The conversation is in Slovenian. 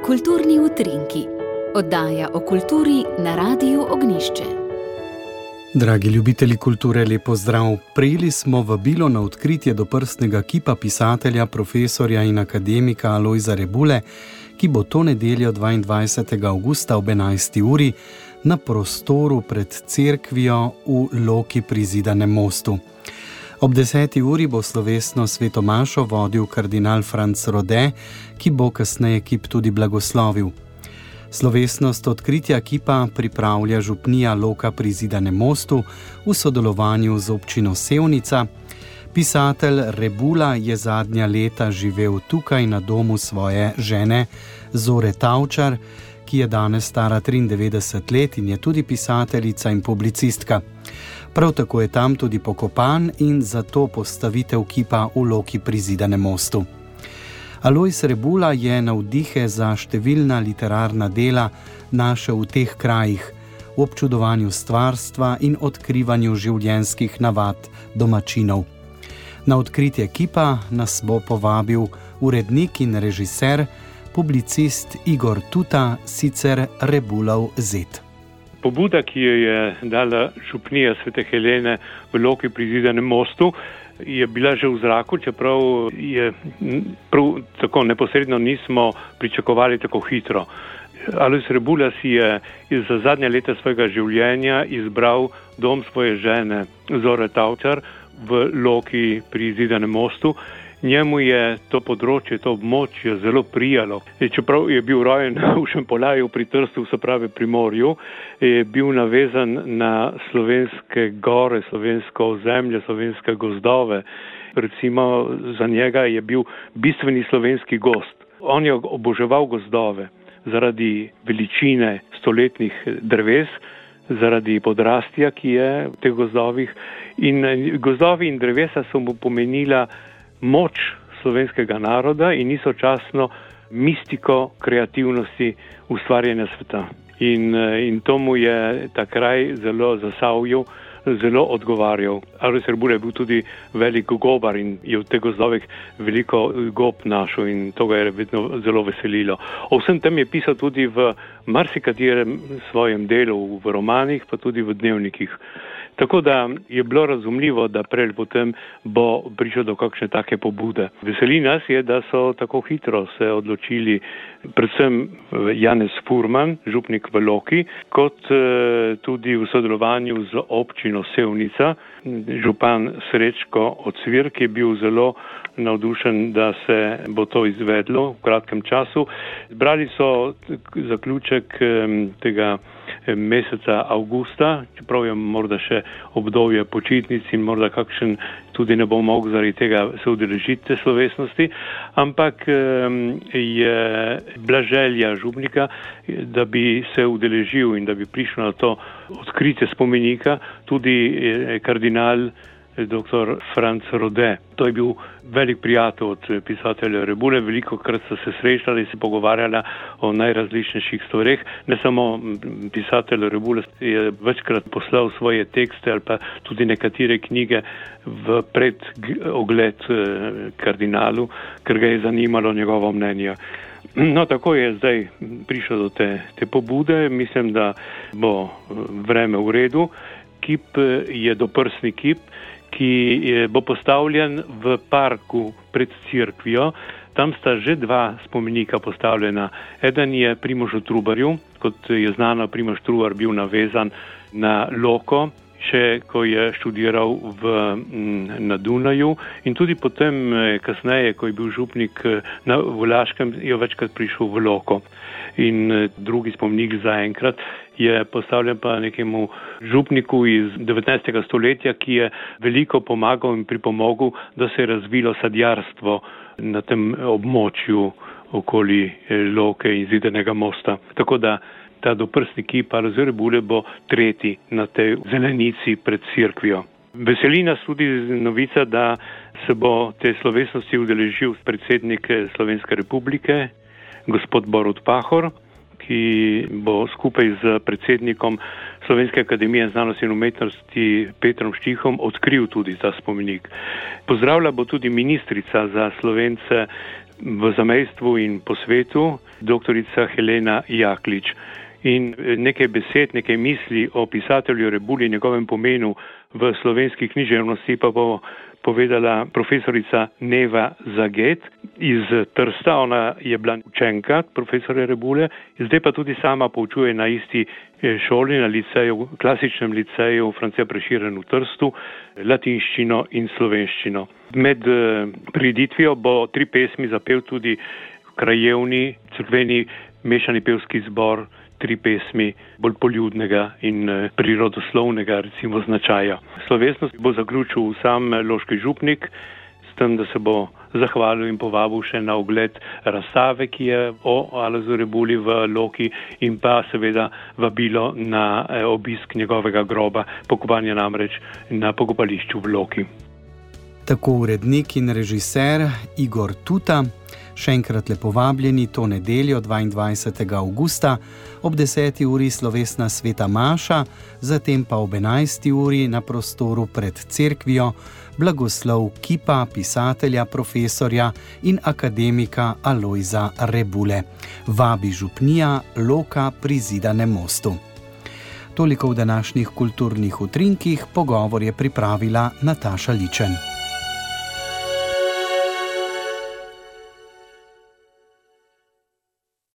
Kulturni utrinki, oddaja o kulturi na Radiu Ognjišče. Dragi ljubitelji kulture, lep pozdrav. Prejeli smo vabilo na odkritje doprstnega kipa pisatelja, profesorja in akademika Alojza Rebule, ki bo to nedeljo 22. avgusta ob 11. uri na prostoru pred cerkvijo v Loki pri Zidanem mostu. Ob 10. uri bo slovesno svetomašo vodil kardinal Franc Rode, ki bo kasneje kip tudi blagoslovil. Slovesnost odkritja kipa pripravlja župnija Loka pri Zidanem mostu v sodelovanju z občino Sevnica. Pisatelj Rebula je zadnja leta živel tukaj na domu svoje žene Zore Tavčar, ki je danes stara 93 let in je tudi pisateljica in publicistka. Prav tako je tam tudi pokopan in zato postavitev kipa v Loki pri Zidanem mostu. Alojz Rebula je navdihe za številna literarna dela našel v teh krajih, v občudovanju stvarstva in odkrivanju življenjskih navad domačinov. Na odkritje kipa nas bo povabil urednik in režiser, publicist Igor Tuta, sicer Rebulov zet. Pobuda, ki jo je dala župnija Svete Helene v Loki pri Zidanem mostu, je bila že v zraku, čeprav je prav tako neposredno nismo pričakovali tako hitro. Alojz Rebula si je za zadnja leta svojega življenja izbral dom svoje žene Zore Tavčar v Loki pri Zidanem mostu. Njemu je to področje, to območje zelo prijalo. Čeprav je bil rojen v Šempolaju pri Trstu, se pravi pri morju, je bil navezan na slovenske gore, slovensko ozemlje, slovenske gozdove. Recimo za njega je bil bistveni slovenski gozd. On je oboževal gozdove zaradi veličine stoletnih dreves, zaradi podrastja, ki je v teh gozdovih. In gozdovi in drevesa so mu pomenila moč slovenskega naroda in istočasno mistiko kreativnosti ustvarjanja sveta. In to mu je ta kraj zelo zasavil, zelo odgovarjal. Alojz Rebula je bil tudi velik gobar in je v teh gozdovih veliko gob našel in to ga je vedno zelo veselilo. O vsem tem je pisal tudi v marsikaterem svojem delu, v romanih, pa tudi v dnevnikih. Tako da je bilo razumljivo, da prej potem bo prišel do kakšne take pobude. Veseli nas je, da so tako hitro se odločili, predvsem Janez Furman, župnik v Loki, kot tudi v sodelovanju z občino Sevnica, župan Srečko Ocvir, ki je bil zelo navdušen, da se bo to izvedlo v kratkem času. Zbrali so zaključek tega meseca avgusta, čeprav je morda še obdobje počitnic in morda kakšen tudi ne bo mogel zaradi tega se udeležiti te slovesnosti, ampak je bila želja župnika, da bi se udeležil in da bi prišel na to odkritje spomenika tudi kardinal dr. Franc Rode. To je bil velik prijatelj od pisatelja Rebule, veliko krat so se srečali, se pogovarjali o najrazličnejših stvareh. Ne samo pisatelj Rebule je večkrat poslal svoje tekste ali pa tudi nekatere knjige v predogled kardinalu, ker ga je zanimalo njegovo mnenje. No, tako je zdaj prišel do te pobude. Mislim, da bo vreme v redu. Kip je doprstni kip, ki bo postavljen v parku pred cerkvijo. Tam sta že dva spomenika postavljena. Eden je Primožu Trubarju, kot je znano, Primož Trubar bil navezan na Loko, še ko je študiral na Dunaju in tudi potem kasneje, ko je bil župnik na Vlaškem, je večkrat prišel v Loko. In drugi spomenik zaenkrat je postavljen pa nekemu župniku iz 19. stoletja, ki je veliko pomagal in pripomogel, da se je razvilo sadjarstvo na tem območju okoli Loke in Zidanega mosta. Tako da ta doprstni kip Alojza Rebule bo tretji na tej zelenici pred cerkvijo. Veseli nas tudi novica, da se bo te slovesnosti udeležil predsednik Slovenske republike, gospod Borut Pahor, ki bo skupaj z predsednikom Slovenske akademije znanosti in umetnosti Petrom Štihom odkril tudi ta spomenik. Pozdravlja bo tudi ministrica za Slovence v zamejstvu in po svetu, doktorica Helena Jaklič. In nekaj besed, nekaj misli o pisatelju Rebuli in njegovem pomenu v slovenski književnosti pa bo povedala profesorica Neva Zaget iz Trsta. Ona je bila učenka profesora Rebule, zdaj pa tudi sama poučuje na isti šoli, na liceju, klasičnem liceju Francija Prešeren v Trstu, latinščino in slovenščino. Med prireditvijo bo 3 pesmi zapel tudi krajevni, cerkveni mešani pevski zbor, 3 pesmi bolj poljudnega in prirodoslovnega recimo značaja. Slovesnost bo zaključil sam loški župnik, s tem, da se bo zahvalil in povabil še na ogled razstave, ki je o Alojzu Rebuli v Loki, in pa seveda vabilo na obisk njegovega groba, pokopanje namreč na pokopališču v Loki. Tako urednik in režiser Igor Tuta. Še enkrat lepo vabljeni to nedeljo 22. avgusta ob 10. uri slovesna sveta maša, zatem pa ob 11. uri na prostoru pred cerkvijo blagoslov kipa pisatelja, profesorja in akademika Alojza Rebule. Vabi župnija Loka pri Zidanem mostu. Toliko v današnjih kulturnih utrinkih, pogovor je pripravila Nataša Ličen.